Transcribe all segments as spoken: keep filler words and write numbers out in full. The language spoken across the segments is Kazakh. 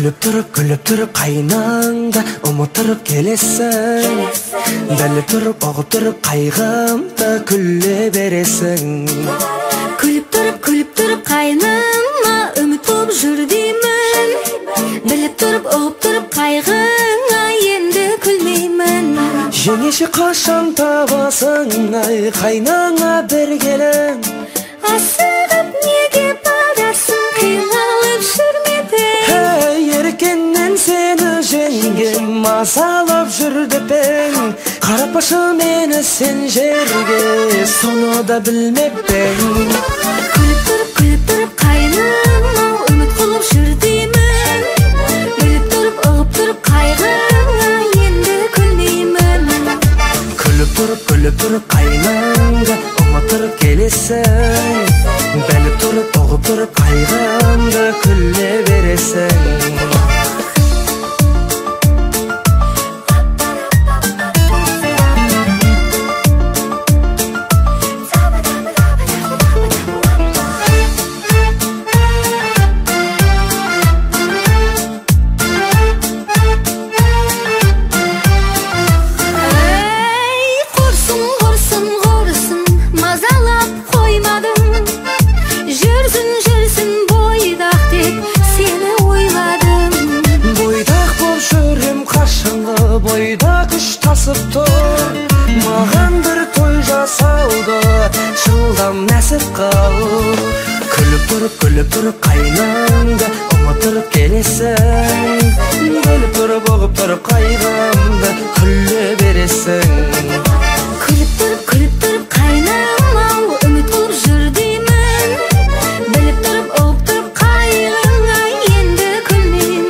Күліп тұрып, күліп тұрып қайнаңда ұмыттырып келесің. Біліп тұрып, оғып тұрып қайғымда күле бересің. Күліп тұрып, күліп тұрып қайныма үміт болып жүр деймін. Біліп тұрып, оғып тұрып қайғыңа енді күлмеймін. Жеңеше қашан табасың ай қайнаңа бір келін. Асығып неге барасың қиналып жүрмедің. Әй еркеннен сені жеңгем мазалап жүрді пен. Қарапашы мені сен жерге соны да білмеппен. Күліп тұрып, күліп тұрып қайныма үміт қылып жүр деймін. Біліп тұрып, ұғып тұрып қайғыңа енді күлмеймін. Күліп тұрып, күліп тұрып қайнаңда ұмыттырып келесің. Біліп тұрып, оғып тұрып қайғымда күле бересің. Бойда күш тасып тұр, маған бір той жасауды жылдам нәсіп қыл. Күліп тұрып, күліп тұрып қайнаңда ұмыттырып келесің. Біліп тұрып, оғып тұрып қайғымда күле бересің. Күліп тұрып, күліп тұрып қайнама үміт қылып жүр деймін. Біліп тұрып, оғып тұрып қайғыңа енді күлмеймін.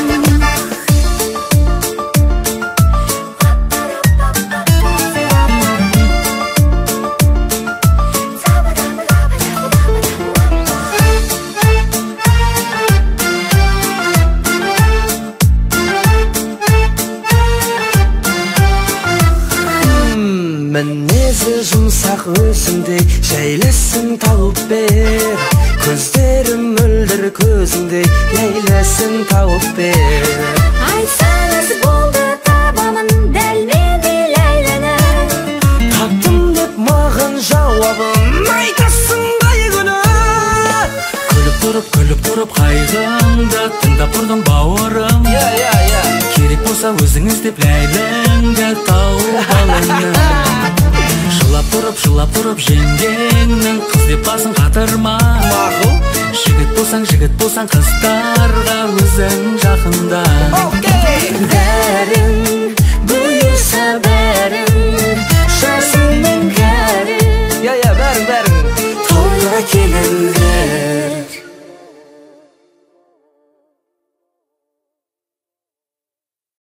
Мінезі жұмсақ өзіңдей жәйлесін тауып бер. Көздерім мөлдір көзіңдей ләйләсін тауып бер. Айтсаңыз болды табамын дәл менде ләйләні. Таптым деп маған жауабын айтасың қай күні. Күліп тұрып, күліп тұрып қайғымда тыңдап тұрдым бауырым. Керек болса өзіңіз деп ләйләңді тауып алыңыз. Жылап тұрып, жылап тұрып жеңгеңнің қыз деп басын қатырма. Жігіт болсаң, жігіт болсаң қыздарға өзің жақында.